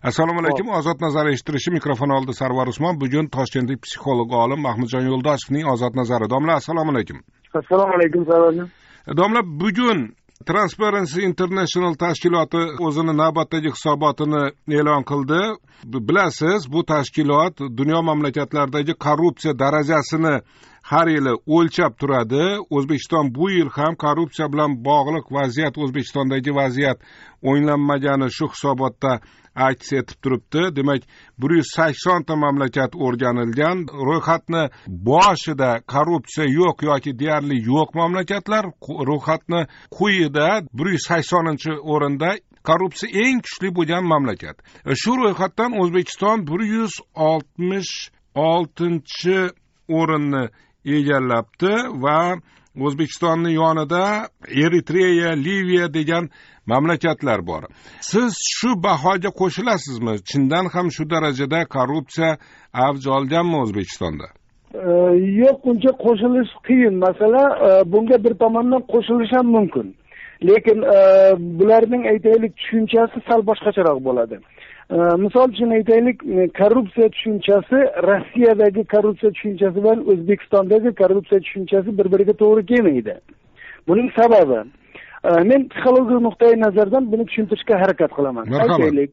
Assalomu alaykum. Ozod nazar eshitirishi mikrofon oldi Sarvar Usmon. Bugun Toshkentlik psixolog olim Mahmudjon Yo'ldoshovning Ozod nazari. Domla, assalomu alaykum. Assalomu alaykum Sarvarjon. Domla, bugun Transparency International tashkiloti o'zini navbatdagi hisobotini e'lon qildi. Bilasiz, bu tashkilot dunyo mamlakatlaridagi korrupsiya darajasini har yili o'lchab turadi. O'zbekiston bu yil ham korrupsiya bilan bog'liq vaziyat, O'zbekistondagi vaziyat o'nglanmagani shu hisobotda aks etib turibdi. Demak, 180 ta mamlakat o'rganilgan. Ro'yxatni boshida korrupsiya yo'q yoki deyarli yo'q mamlakatlar, ro'yxatni quyida 180-o'rinda korrupsiya eng kuchli bo'lgan mamlakat. Shu ro'yxatdan O'zbekiston 166-o'rinni egallabdi va O'zbekistonning yonida Eritreya, Liviya degan mamlakatlar bor. Siz shu bahoga qo'shilasizmi? Chindan ham shu darajada korrupsiya avj olganmi O'zbekistonda? Yo'q, uncha qo'shilish qiyin. Masalan, bunga bir tomondan qo'shilish ham mumkin. Lekin bularning aytaylik tushunchasi sal boshqacharoq bo'ladi. Misol uchun aytaylik, korrupsiya tushunchasi Rossiyadagi korrupsiya tushunchasi bilan O'zbekistondagi korrupsiya tushunchasi bir-biriga to'g'ri kelmaydi. Buning sababi, men psixologik nuqtai nazardan buni tushuntirishga harakat qilaman. Aytaylik,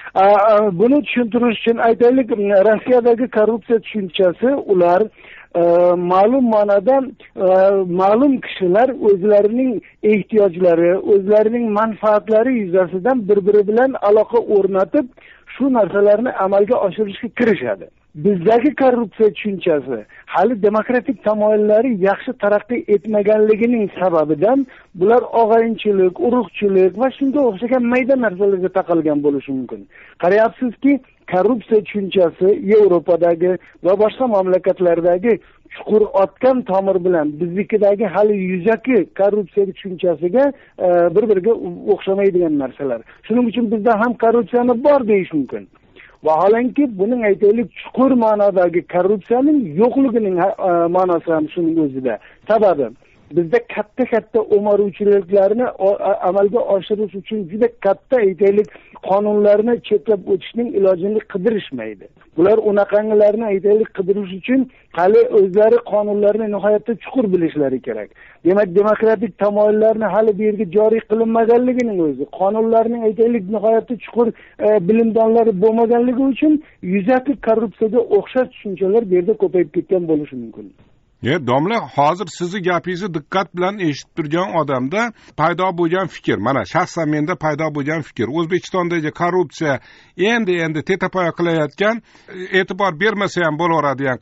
buni tushuntirish uchun aytaylik, Rossiyadagi korrupsiya tushunchasi ular ma'lum ma'noda ma'lum kishilar o'zlarining ehtiyojlari, o'zlarining manfaatlari yuzasidan bir-biri bilan aloqa o'rnatib, shu narsalarni amalga oshirishga kirishadi. Bizdagi korrupsiya tushunchasi hali demokratik tamoyillari yaxshi taraqqiy etmaganligining sababidan bular og'ayinchilik, urug'chilik va shunga o'xshagan mayda narsalarga taqalgan bo'lishi mumkin. Qarayapsizki, korrupsiya tushunchasi Yevropadagi va boshqa mamlakatlardagi chuqur otgan tomir bilan biznikidagi hali yuzaki korrupsiya tushunchasiga bir-biriga o'xshamaydigan narsalar. Shuning uchun bizda ham korrupsiyani bor deyish mumkin. Vaholanki buning aytaylik chuqur ma'nodagi korrupsiyaning yo'qligining ma'nosi ham shuning o'zida. Sababi bizda katta o'maruvchiliklarni amalga oshirish uchun juda katta aytaylik qonunlarni cheklab o'tishning ilojini qidirishmaydi. Bular unaqangilarni aytaylik qidirish uchun hali o'zlari qonunlarni nihoyatda chuqur bilishlari kerak. Demak, demokratik tamoyillarni hali bu yerga joriy qilinmaganligining o'zi, qonunlarning aytaylik nihoyatda chuqur bilimdonlari bo'lmaganligi uchun yuzaki korrupsiyaga o'xshash tushunchalar bu yerda ko'payib ketgan bo'lishi mumkin. Domla, hozir sizni gapingizni diqqat bilan eshitib turgan odamda paydo bo'lgan fikr, mana shaxsan menda paydo bo'lgan fikr, O'zbekistondagi korrupsiya endi tetapoya qilayotgan, e'tibor bermasa ham bo'laveradigan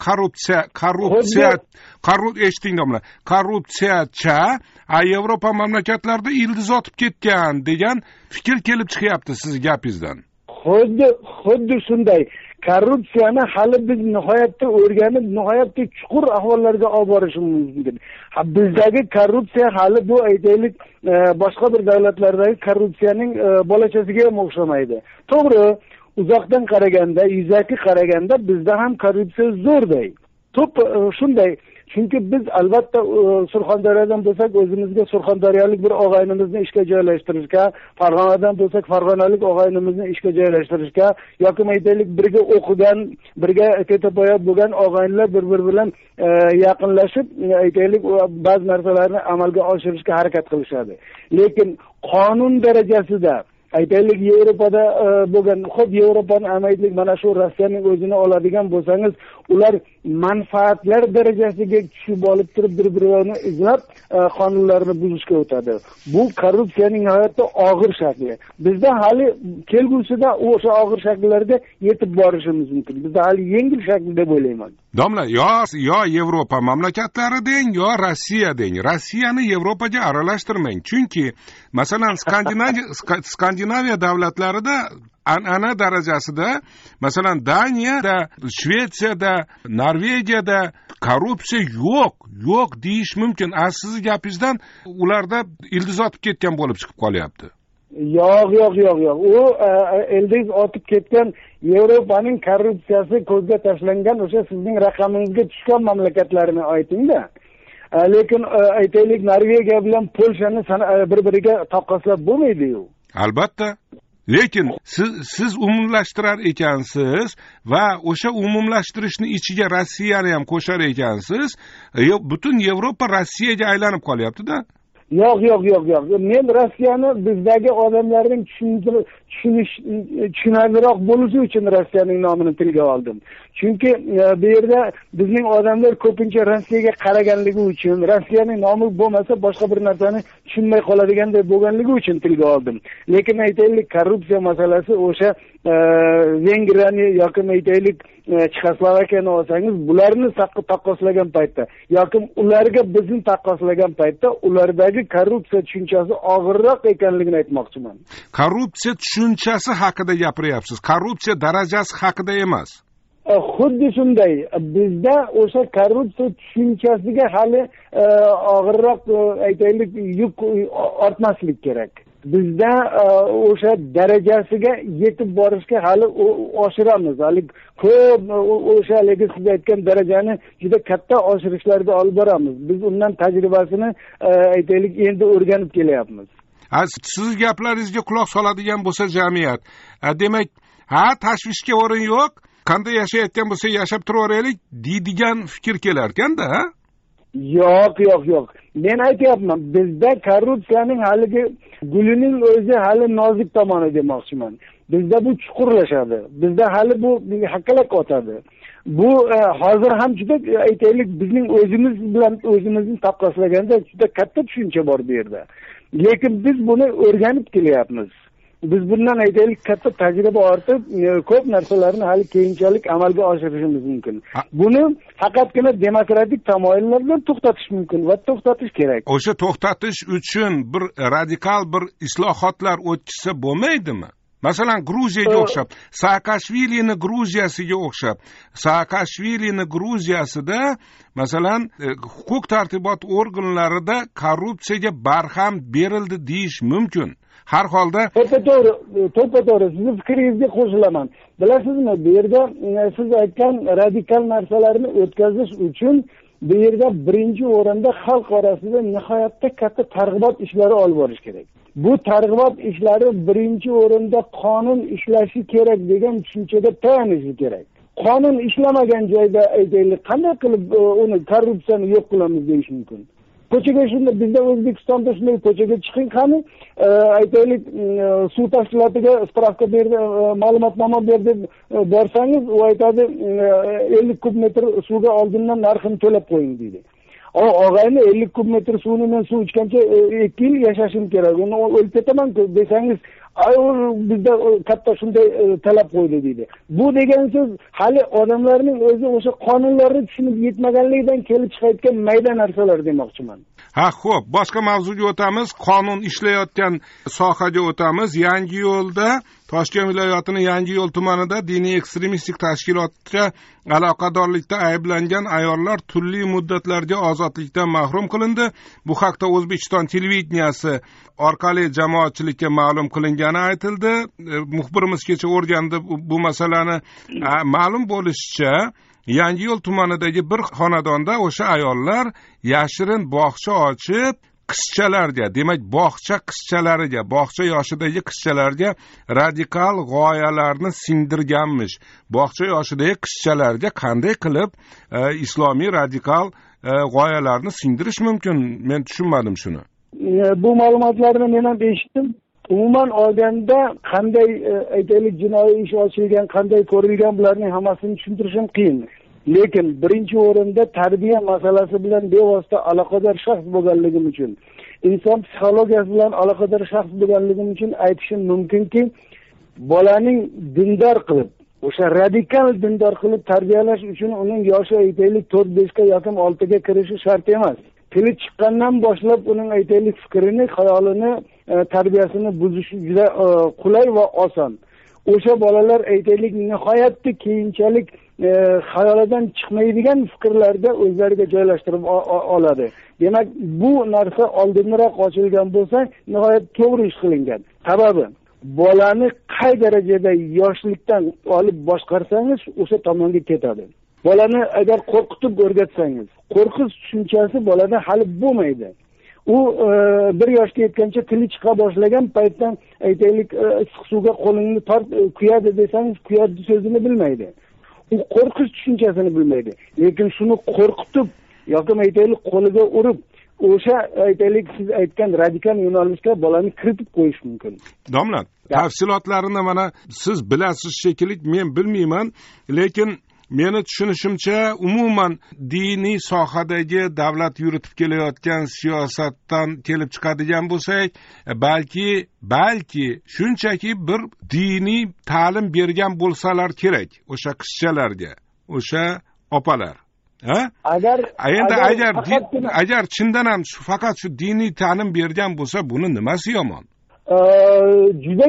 eshiting domla, korrupsiyacha Yevropa mamlakatlarida ildiz otib ketgan degan fikr kelib chiqyapti sizni gapingizdan. Xuddi shunday. Korrupsiyani hali biz nihoyatda o'rganib, nihoyatda chuqur ahvollarga olib borishimiz mumkin. Bizdagi korrupsiya hali bu aytaylik boshqa bir davlatlardagi korrupsiyaning bolachasiga ham o'xshamaydi. To'g'ri, uzoqdan qaraganda, yuzaki qaraganda bizda ham korrupsiya zo'rday. Shunday. Chunki biz albatta Surxondaryodan bo'lsak, o'zimizga surxondaryolik bir og'aynimizni ishga joylashtirishga, Farg'onadan bo'lsak, farg'onalik og'aynimizni ishga joylashtirishga yoki aytaylik birga o'qigan, birga tetapoya bo'lgan og'aynlar bir-biri bilan yaqinlashib, aytaylik ba'zi narsalarni amalga oshirishga harakat qilishadi. Lekin qonun darajasida aytaylik Yevropada bo'lgan, Yevropani amaylik mana shu Rossiyaning o'zini oladigan bo'lsangiz, ular manfaatlar darajasiga tushib olib turib bir-birini izlab qonunlarni buzishga o'tadi. Bu korrupsiyaning nihoyatda og'ir shakli. Bizda hali kelgusida o'sha og'ir shakllarga yetib borishimiz mumkin. Bizda hali yengil shakl deb o'ylayman. Domla, yo Yevropa mamlakatlari deng, yo Rossiya deng. Rossiyani Yevropaga aralashtirmang. Chunki masalan Skandinaviya davlatlarida an'ana darajasida, masalan Daniyada, Shvetsiyada, Norvegiyada korrupsiya yo'q deyish mumkin. Sizni gapingizdan ularda ildiz otib ketgan bo'lib chiqib qolyapti. Yo'q. U ildiz otib ketgan Yevropaning korrupsiyasi ko'zga tashlangan o'sha sizning raqamingizga tushgan mamlakatlarni ayting-da. Lekin aytaylik Norvegiya bilan Polshani bir-biriga taqqoslab bo'lmaydi-yu. Albatta. lekin siz umumlashtirar ekansiz va o'sha umumlashtirishni ichiga Rossiyani ham qo'shar ekansiz. Butun Yevropa Rossiyaga aylanib qolyapti-da. Yo'q. Men Rossiyani bizdagi odamlarning tushunarliroq bo'lishi uchun Rossiyaning nomini tilga oldim. Chunki bu yerda bizning odamlar ko'pincha Rossiyaga qaraganligi uchun, Rossiyaning nomi bo'lmasa boshqa bir narsani tushunmay qoladiganday bo'lganligi uchun tilga oldim. Lekin aytaylik, korrupsiya masalasi o'sha Vengriyani yoki aytaylik Chexoslovakiyani olsangiz, bularni taqqoslagan paytda yoki ularga bizni taqqoslagan paytda ulardagi korrupsiya tushunchasi og'irroq ekanligini aytmoqchiman. Korrupsiya tushunchasi haqida gapiryapsiz. Korrupsiya darajasi haqida emas. Xuddi shunday. Bizda o'sha korrupsiya tushunchasiga hali og'irroq aytaylik yuk ortmaslik kerak. Bizda o'sha darajasiga yetib borishga hali oshiramiz. Hali ko'p o'sha siz aytgan darajani juda katta oshirishlarga olib boramiz. Biz undan tajribasini aytaylik endi o'rganib kelyapmiz. Siz gaplaringizga quloq soladigan bo'lsa jamiyat, demak, tashvishga o'rin yo'q, qanday yashayotgan bo'lsa yashab turaveraylik deydigan fikr kelar ekanda, ha? Yo'q. Men aytyapman, bizda korrupsiyaning haligi gulining o'zi hali nozik tomoni demoqchiman. Bizda bu chuqurlashadi. Bizda hali bu hakkalak otadi. Bu hozir ham juda aytaylik bizning o'zimiz bilan o'zimizni taqqoslaganda juda katta tushuncha bor bu yerda. Lekin biz buni o'rganib kelyapmiz. Biz bundan aytaylik katta tajriba ortib, ko'p narsalarni hali keyinchalik amalga oshirishimiz mumkin. Buni faqatgina demokratik tamoyillardan to'xtatish mumkin va to'xtatish kerak. O'sha to'xtatish uchun bir radikal bir islohotlar o'tkazsa bo'lmaydimi? Masalan, Gruziyaga o'xshab, Saakashvilini Gruziyasiga o'xshab, Saakashvilini Gruziyasida masalan huquq tartibot organlarida korrupsiyaga barham berildi deyish mumkin. Har holda to'g'ri, sizni fikringizga qo'shilaman. Bilasizmi, bu yerda siz aytgan radikal narsalarni o'tkazish uchun bu yerda birinchi o'rinda xalq orasida nihoyatda katta targ'ibot ishlari olib borish kerak. Bu targ'ibot ishlari birinchi o'rinda qonun ishlashi kerak degan tushunchada tayinishi kerak. Qonun ishlamagan joyda aytaylik, qanday qilib uni korrupsiyani yo'q qilamiz deyish mumkin. Ko'chaga shunda bizda O'zbekistonda shunday ko'chaga chiqing qani, aytaylik suv tashkilotiga spravka berdi, ma'lumotnoma berdi borsangiz, u aytadi 50 kub metr suvga oldindan narxini to'lab qo'ying deydi. Og'ayni 50 kub metr suvni men suv ichgancha 2 yil yashashim kerak. Uni o'lib ketaman desangiz, bizda katta shunday talab qo'ydi deydi. Bu degan so'z hali odamlarning o'zi o'sha qonunlarni tushunib yetmaganligidan kelib chiqayotgan mayda narsalar demoqchiman. Xo'p, boshqa mavzuga o'tamiz. Qonun ishlayotgan sohaga o'tamiz. Yangiyo'lda, Toshkent viloyatining Yangiyo'l tumanida diniy ekstremistik tashkilotga aloqadorlikda ayblangan ayollar turli muddatlarga ozodlikdan mahrum qilindi. Bu haqda O'zbekiston televideniyasi orqali jamoatchilikka ma'lum qilingani aytildi. Muxbirimiz kecha o'rgandi bu masalani. Ma'lum bo'lishicha, Yangiyo'l tumanidagi bir xonadonda o'sha ayollar yashirin bog'cha ochib, qizchalarga, demak bog'cha qizchalariga, bog'cha yoshidagi qizchalarga radikal g'oyalarni singdirganmish. Bog'cha yoshidagi qizchalarga qanday qilib islomiy radikal g'oyalarni singdirish mumkin? Men tushunmadim shuni. Bu ma'lumotlarni men ham eshitdim. Umuman olganda qanday aytaylik jinoiy ish ochilgan, qanday ko'rilgan, bularning hammasini tushuntirishim qiyin. Lekin birinchi o'rinda tarbiya masalasi bilan bevosita aloqador shaxs bo'lganligim uchun, inson psixologiyasi bilan aloqador shaxs bo'lganligim uchun aytishim mumkinki, bolaning dindor qilib, o'sha radikal dindor qilib tarbiyalash uchun uning yoshi aytaylik 4-5 ga yoki 6 ga kirishi shart emas. Tili chiqqandan boshlab uning aytaylik fikrini, xayolini, tarbiyasini buzish juda qulay va oson. O'sha bolalar aytaylik nihoyatda keyinchalik xayolidan chiqmaydigan fikrlarda o'zlariga joylashtirib oladi. Demak, bu narsa oldinroq ochilgan bo'lsa, nihoyat to'g'ri ish qilingan. Sababi, bolani qay darajada yoshlikdan olib boshqarsangiz, o'sha tomonga ketadi. Bolani agar qo'rqitib o'rgatsangiz, qo'rqish tushunchasi bolada hali bo'lmaydi. u 1 yoshga yetgancha tili chiqa boshlagan paytdan aytaylik issiq suvga qo'lingni tort kuyadi desangiz kuyadi so'zini bilmaydi. U qo'rqish tushunchasini bilmaydi. Lekin shuni qo'rqitib yoki aytaylik qo'liga urib o'sha aytaylik siz aytgan radikal yo'nalishga bolani kiritib qo'yish mumkin. Domla, tafsilotlarini mana siz bilasiz shekilli, men bilmayman, lekin meni tushunishimcha umuman diniy sohadagi davlat yuritib kelayotgan siyosatdan kelib chiqadigan bo'lsak, balki shunchaki bir diniy ta'lim bergan bo'lsalar kerak o'sha qizchalarga, o'sha opalar. Agar chindan ham faqat shu diniy ta'lim bergan bo'lsa, buni nimasi yomon? Juda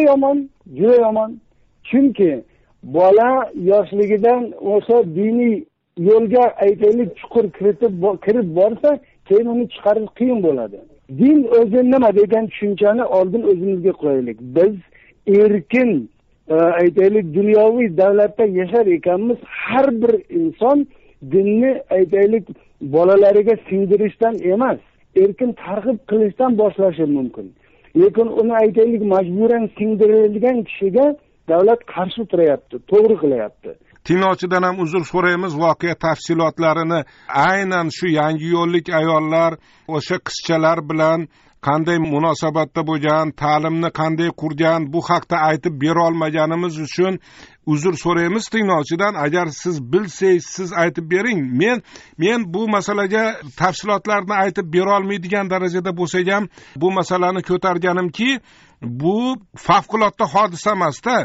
yomon. Chunki bola yoshligidan o'sha diniy yo'lga aytaylik chuqur kirib borsa, keyin uni chiqarish qiyin bo'ladi. Din o'zi nima degan tushunchani oldin o'zimizga qo'yaylik. Biz erkin aytaylik dunyoviy davlatda yashar ekanmiz. Har bir inson dinni aytaylik bolalariga singdirishdan emas, erkin targ'ib qilishdan boshlashi mumkin. Lekin uni aytaylik majburan singdirilgan kishiga davlat qarshi turayapti, to'g'ri qilyapti. Tinglovchidan ham uzr so'raymiz, voqea tafsilotlarini aynan shu yangi yo'llik ayollar o'sha qizchalar bilan qanday munosabatda bo'lgan, ta'limni qanday qurgan, bu haqda aytib bera olmaganimiz uchun uzr so'raymiz tinglovchidan. Agar siz bilsangiz, siz aytib bering. Men bu masalaga tafsilotlarni aytib bera olmaydigan darajada bo'lsak ham bu masalani ko'targanimki, bu favqulodda hodisa emas-da.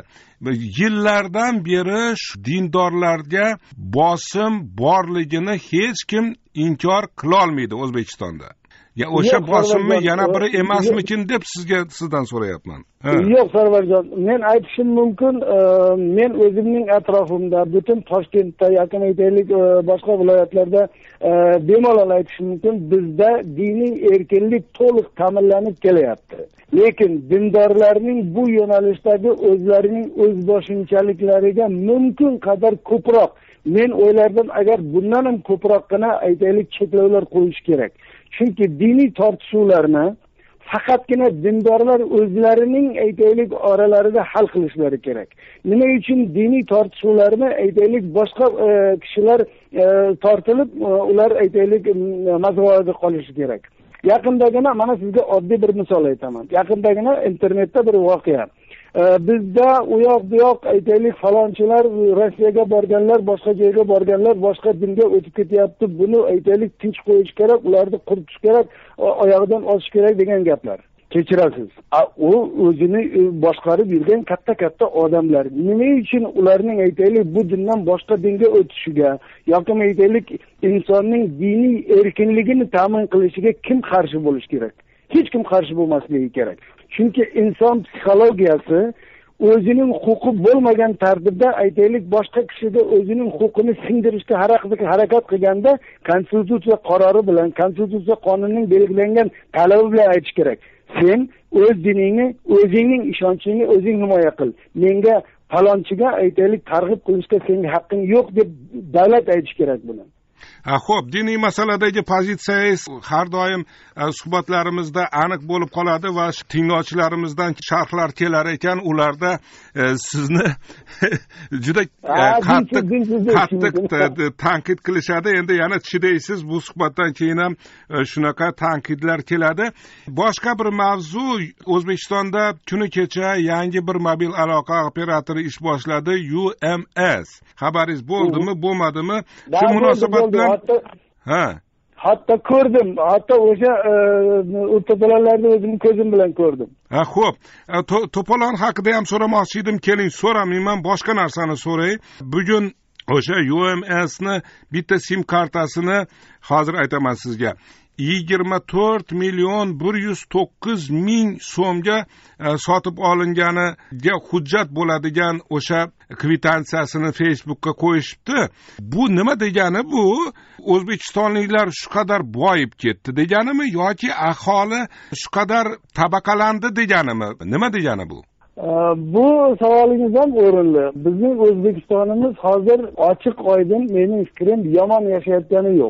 Yillardan beri dindorlarga bosim borligini hech kim inkor qila olmaydi O'zbekistonda. O'sha bosimmi yana biri emasmikin deb sizdan so'rayapman. Yo'q, Sarvarjon, men aytishim mumkin, men o'zimning atrofimda, butun Toshkentda, yaqin aytaylik boshqa viloyatlarda bemalol aytishim mumkin, bizda diniy erkinlik to'liq ta'minlanib kelyapti. Lekin dindorlarning bu yo'nalishdagi o'zlarining o'zboshimchaliklariga mumkin qadar ko'proq, men o'ylardim, agar bundan ham ko'proqgina aytaylik cheklovlar qo'yish kerak. Chunki diniy tortishuvlarni faqatgina dindorlar o'zlarining aytaylik oralarida hal qilishlari kerak. Nima uchun diniy tortishuvlarni aytaylik boshqa kishilar tortilib, ular aytaylik mazmunida qolishi kerak. Yaqindagina mana sizga oddiy bir misol aytaman. Yaqindagina internetda bir voqea. Bizda u yoq bu yoq aytaylik falonchilar Rossiyaga borganlar, boshqa joyga borganlar, boshqa dinga o'tib ketyapti. Buni aytaylik tinch qo'yish kerak, ularni quritish kerak, oyog'idan osish kerak degan gaplar. Kechirasiz. U o'zini boshqarib yurgan katta odamlar. Nima uchun ularning aytaylik bu dindan boshqa dinga o'tishiga yoki aytaylik insonning diniy erkinligini ta'min qilishiga kim qarshi bo'lish kerak? Hech kim qarshi bo'lmasligi kerak. Chunki inson psixologiyasi o'zining huquqi bo'lmagan taqdirda aytaylik boshqa kishiga o'zining huquqini singdirishga harakat qilganda konstitutsiya qarori bilan, konstitutsiya qonunining belgilangan talabi bilan aytish kerak. Sen o'z diningni, o'zingning ishonchingni o'zing himoya qil. Menga falonchiga aytaylik targ'ib qilishga sening haqqing yo'q deb davlat aytish kerak buni. Xo'p, diniy masaladagi pozitsiyangiz har doim suhbatlarimizda aniq bo'lib qoladi va tinglovchilarimizdan sharhlar kelar ekan, ularda sizni juda qattiq tanqid qilishadi. Endi yana chidaysiz, bu suhbatdan keyin ham shunaqa tanqidlar keladi. Boshqa bir mavzu, O'zbekistonda kuni kecha yangi bir mobil aloqa operatori ish boshladi, UMS. Xabaringiz bo'ldimi, bo'lmadimi? Shu munosabat bilan hatto ko'rdim, hatto o'sha o'rtalarni o'zim ko'zim bilan ko'rdim. Xo'p, to'polon haqida ham so'ramoqchi edim, keling so'ramayman, boshqa narsani so'ray. Bugun o'sha UMSni bitta sim kartasini hozir aytaman sizga. 24.109.000 so'mga sotib olinganiga hujjat bo'ladigan o'sha kvitantsiyasini Facebookka qo'yishibdi. Bu nima degani bu? O'zbekistonliklar shu qadar boyib ketdi deganimi yoki aholi shu qadar tabaqalandi deganimi? Nima degani bu? Bu savolingiz ham o'rinli. Bizning O'zbekistonimiz hozir ochiq oydin, mening fikrim, yomon yashayotgani yo'q.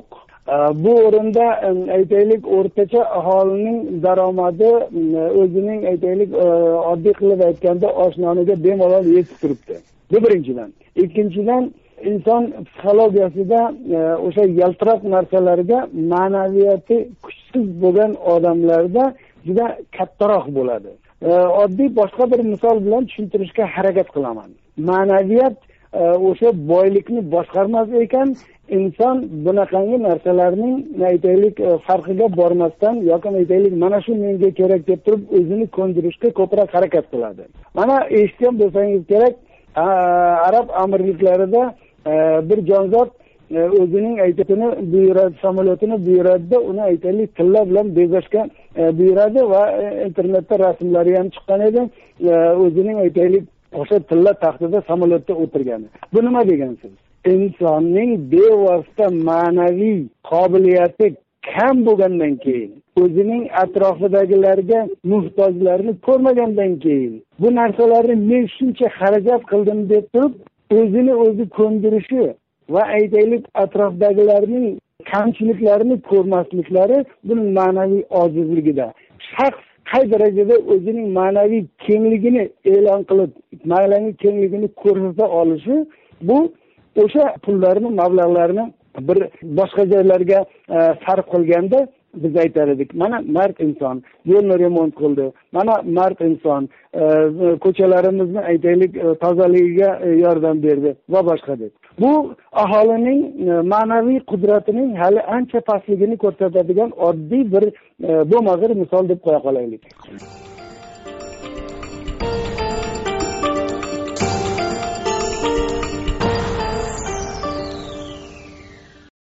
Bu o'rinda aytaylik o'rtacha aholining daromadi o'zining aytaylik oddiy qilib aytganda oshnoniga bemalol yetib turibdi. Bu birinchidan. Ikkinchidan inson psixologiyasida o'sha yaltiroq narsalarga ma'naviyati kuchsiz bo'lgan odamlarda juda kattaroq bo'ladi. Oddiy boshqa bir misol bilan tushuntirishga harakat qilaman. Ma'naviyat o'sha boylikni boshqarmas ekan, inson bunaqangi narsalarning aytaylik farqiga bormasdan yoki aytaylik mana shu menga kerak deb turib o'zini ko'ndirishga ko'proq harakat qiladi. Mana eshitgan bo'lsangiz kerak, Arab amirliklarida bir jonzot o'zining aytini buyuradi, samolyotini buyuradi, uni aytaylik tilla bilan bezashga buyuradi va internetda rasmlari ham chiqqan edi. O'zining aytaylik o'sha tilla taxtida samolyotda o'tirgani. Bu nima degansiz? Insonning bevosita ma'naviy qobiliyati kam bo'lgandan keyin, o'zining atrofidagilarga muhtojlarni ko'rmagandan keyin, bu narsalarni men shuncha xarajat qildim deb turib, o'zini o'zi ko'ndirishi va aytaylik atrofdagilarning kamchiliklarini ko'rmasliklari buning ma'naviy ojizligida. Shaxs qay darajada o'zining ma'naviy kengligini e'lon qilib, ma'naviy kengligini ko'rsata olishi, bu o'sha pullarni, mablag'larni bir boshqa joylarga sarf qilganda biz aytar edik, mana mard inson yo'lni remont qildi, mana mard inson ko'chalarimizni aytaylik tozaligiga yordam berdi va boshqa deb. Bu aholining ma'naviy qudratining hali ancha pastligini ko'rsatadigan oddiy bir bo'lmag'ir misol deb qo'ya qolaylik.